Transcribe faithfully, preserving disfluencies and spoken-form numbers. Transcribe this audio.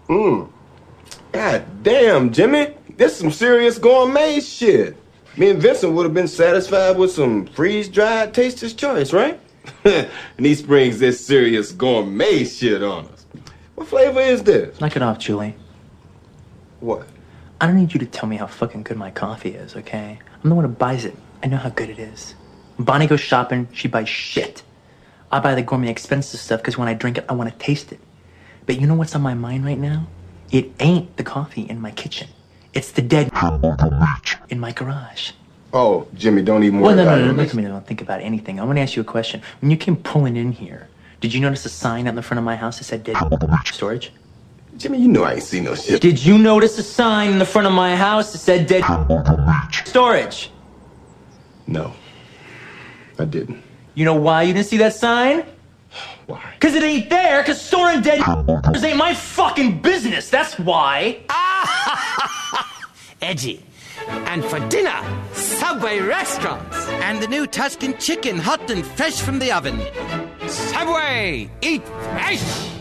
Mmm. God damn, Jimmy. This is some serious gourmet shit. Me and Vincent would have been satisfied with some freeze-dried Taster's Choice, right? And he springs this serious gourmet shit on us. What flavor is this? Knock it off, Julie. What? I don't need you to tell me how fucking good my coffee is, okay? I'm the one who buys it. I know how good it is. When Bonnie goes shopping, she buys shit. I buy the gourmet expensive stuff because when I drink it, I want to taste it. But you know what's on my mind right now? It ain't the coffee in my kitchen. It's the dead in my garage. Oh, Jimmy, don't even Well, worry no, about no, no, it. no, don't, don't think about anything. I want to ask you a question. When you came pulling in here, did you notice a sign out in the front of my house that said dead storage? Jimmy, you know I ain't seen no shit. Did you notice a sign in the front of my house that said dead storage? No, I didn't. You know why you didn't see that sign? Why? Because it ain't there, because storing dead ain't my fucking business, that's why. Edgy. And for dinner, Subway restaurants. And the new Tuscan chicken, hot and fresh from the oven. Subway! Eat fresh!